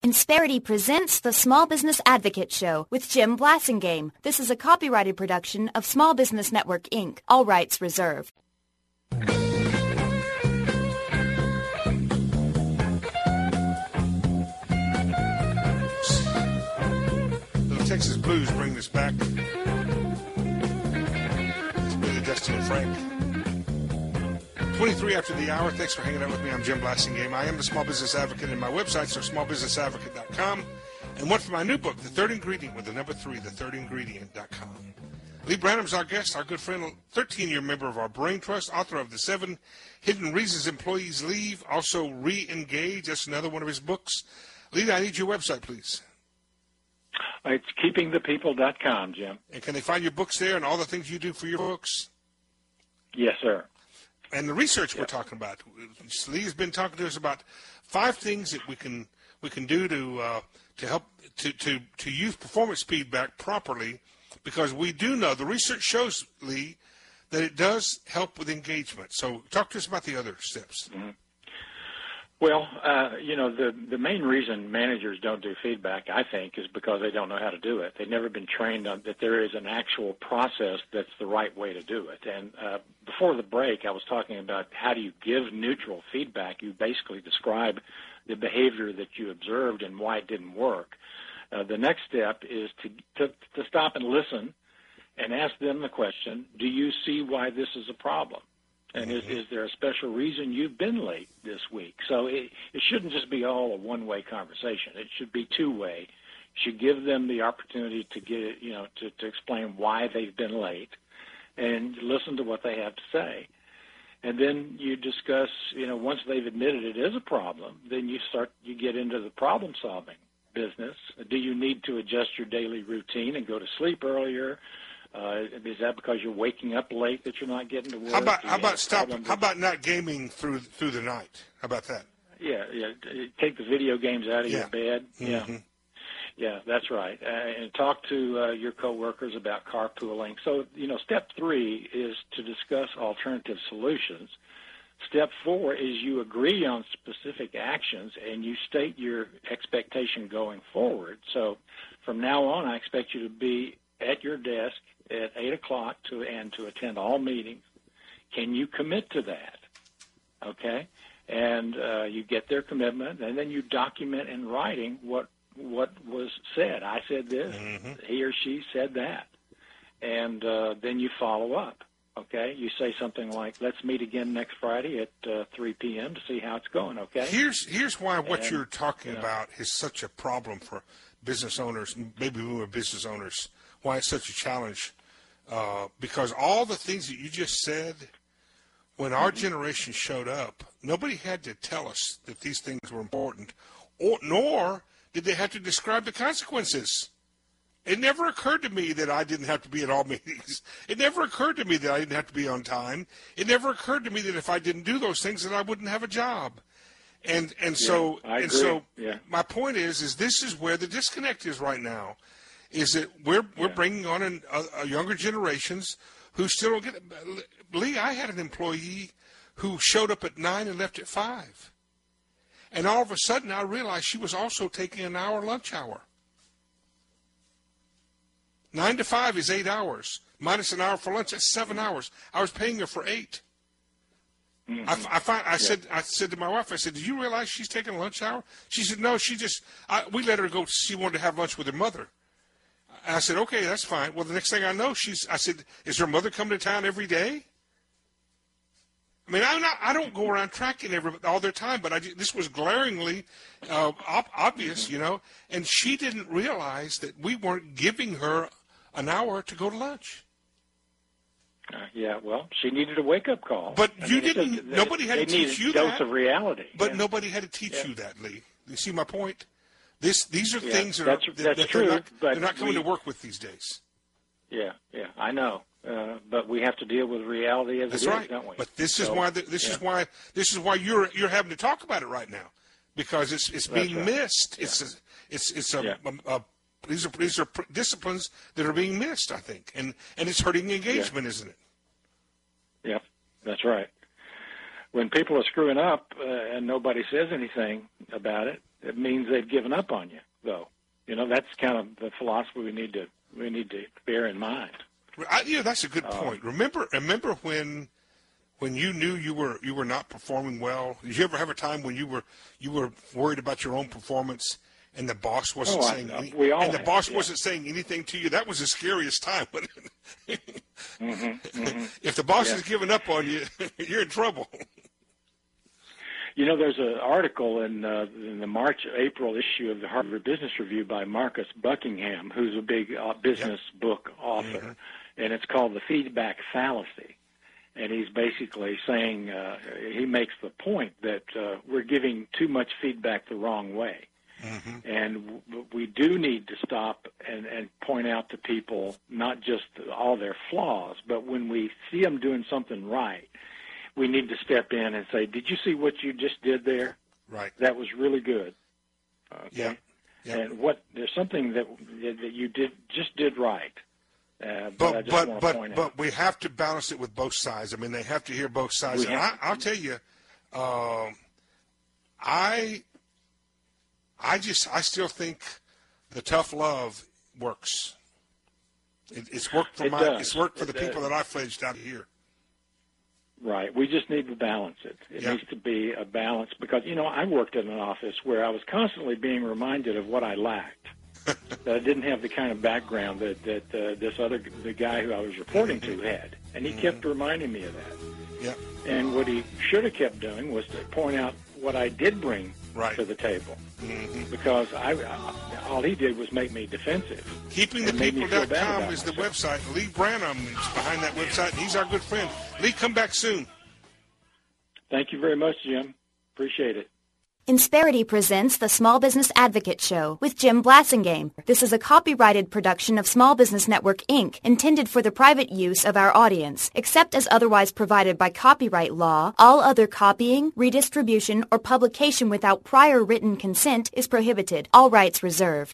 Insperity presents the Small Business Advocate Show with Jim Blasingame. This is a copyrighted production of Small Business Network, Inc. All rights reserved. The Texas Blues bring this back. It's Billy, Dustin, and Frank. 23 after the hour. Thanks for hanging out with me. I'm Jim Blasingame. I am the Small Business Advocate, and my websites are smallbusinessadvocate.com. And one for my new book, The Third Ingredient, with the number 3, thethirdingredient.com. Lee Branham's our guest, our good friend, 13-year member of our Brain Trust, author of The 7 Hidden Reasons Employees Leave, also Re-Engage. That's another one of his books. Lee, I need your website, please. It's keepingthepeople.com, Jim. And can they find your books there and all the things you do for your books? Yes, sir. And the research we're talking about, Lee has been talking to us about 5 things that we can do to help to use performance feedback properly, because we do know the research shows, Lee, that it does help with engagement. So talk to us about the other steps. Mm-hmm. Well, the main reason managers don't do feedback, I think, is because they don't know how to do it. They've never been trained on that there is an actual process that's the right way to do it. And before the break, I was talking about how do you give neutral feedback. You basically describe the behavior that you observed and why it didn't work. The next step is to stop and listen and ask them the question, do you see why this is a problem? And is there a special reason you've been late this week? So it shouldn't just be all a one-way conversation. It should be two-way. You should give them the opportunity to get to explain why they've been late, and listen to what they have to say. And then you discuss, once they've admitted it is a problem, then you get into the problem-solving business. Do you need to adjust your daily routine and go to sleep earlier? Is that because you're waking up late that you're not getting to work? How about not gaming through the night? How about that? Yeah. Take the video games out of your bed. Mm-hmm. Yeah, that's right. And talk to your coworkers about carpooling. So, step 3 is to discuss alternative solutions. Step 4 is you agree on specific actions and you state your expectation going forward. So from now on, I expect you to be at your desk at 8 o'clock to attend all meetings. Can you commit to that? Okay? And you get their commitment, and then you document in writing what was said. I said this, he or she said that. And then you follow up. Okay? You say something like, let's meet again next Friday at 3 p.m. to see how it's going, okay? Here's why what you're talking about is such a problem for business owners, maybe we were business owners, why it's such a challenge. Because all the things that you just said, when our generation showed up, nobody had to tell us that these things were important, nor did they have to describe the consequences. It never occurred to me that I didn't have to be at all meetings. It never occurred to me that I didn't have to be on time. It never occurred to me that if I didn't do those things that I wouldn't have a job. So my point is this is where the disconnect is right now. Is that we're bringing on a younger generations who still don't get it. Lee, I had an employee who showed up at 9 and left at 5. And all of a sudden I realized she was also taking an hour lunch hour. 9 to 5 is 8 hours. Minus an hour for lunch, that's 7 hours. I was paying her for 8. I said to my wife, I said, do you realize she's taking a lunch hour? She said, no, we let her go. She wanted to have lunch with her mother. I said, okay, that's fine. Well, the next thing I know, I said, is her mother coming to town every day? I mean, I don't go around tracking all their time, but this was glaringly obvious, and she didn't realize that we weren't giving her an hour to go to lunch. Well, she needed a wake-up call. But nobody had to teach you that. Dose of reality. But nobody had to teach you that, Lee. You see my point? These are things that they're not coming to work with these days. Yeah, I know. But we have to deal with reality as it is, don't we? But this is why you're having to talk about it right now, because it's being missed. These are disciplines that are being missed, I think, and it's hurting engagement, isn't it? Yep, that's right. When people are screwing up and nobody says anything about it, it means they've given up on you, though. That's kind of the philosophy we need to bear in mind. That's a good point. Remember when you knew you were not performing well? Did you ever have a time when you were worried about your own performance and the boss wasn't saying anything? And the boss wasn't saying anything to you? That was the scariest time. If the boss is giving up on you, you're in trouble. There's an article in the March-April issue of the Harvard Business Review by Marcus Buckingham, who's a big business book author, and it's called The Feedback Fallacy. And he's basically saying, he makes the point that we're giving too much feedback the wrong way. And we do need to stop and point out to people not just all their flaws, but when we see them doing something right, we need to step in and say, did you see what you just did there? Right. That was really good. Okay? Yeah. And there's something that you did right. But we have to balance it with both sides. I mean, they have to hear both sides. And I'll tell you, I still think the tough love works. It's worked for it's worked for the people that I fledged out here. Right. We just need to balance it. It needs to be a balance because, I worked in an office where I was constantly being reminded of what I lacked. That I didn't have the kind of background that the guy who I was reporting to had. And he kept reminding me of that. Yeah. And what he should have kept doing was to point out what I did bring to the table. Because all he did was make me defensive. KeepingThePeople.com is the website. Lee Branham is behind that website, and he's our good friend. Lee, come back soon. Thank you very much, Jim. Appreciate it. Insperity presents the Small Business Advocate Show with Jim Blasingame. This is a copyrighted production of Small Business Network, Inc., intended for the private use of our audience. Except as otherwise provided by copyright law, all other copying, redistribution, or publication without prior written consent is prohibited. All rights reserved.